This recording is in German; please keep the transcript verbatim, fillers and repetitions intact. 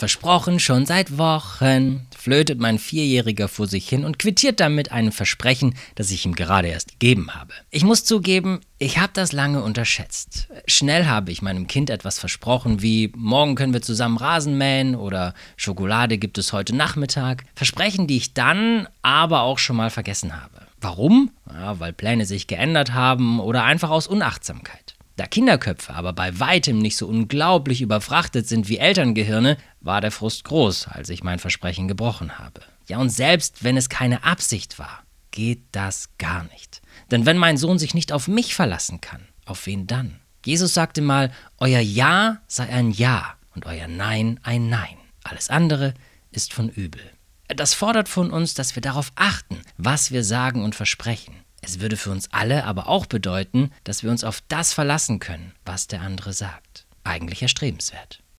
Versprochen, schon seit Wochen, flötet mein Vierjähriger vor sich hin und quittiert damit ein Versprechen, das ich ihm gerade erst gegeben habe. Ich muss zugeben, ich habe das lange unterschätzt. Schnell habe ich meinem Kind etwas versprochen, wie morgen können wir zusammen Rasen mähen oder Schokolade gibt es heute Nachmittag. Versprechen, die ich dann aber auch schon mal vergessen habe. Warum? Ja, weil Pläne sich geändert haben oder einfach aus Unachtsamkeit. Da Kinderköpfe aber bei weitem nicht so unglaublich überfrachtet sind wie Elterngehirne, war der Frust groß, als ich mein Versprechen gebrochen habe. Ja, und selbst wenn es keine Absicht war, geht das gar nicht. Denn wenn mein Sohn sich nicht auf mich verlassen kann, auf wen dann? Jesus sagte mal, euer Ja sei ein Ja und euer Nein ein Nein. Alles andere ist von übel. Das fordert von uns, dass wir darauf achten, was wir sagen und versprechen. Es würde für uns alle aber auch bedeuten, dass wir uns auf das verlassen können, was der andere sagt. Eigentlich erstrebenswert.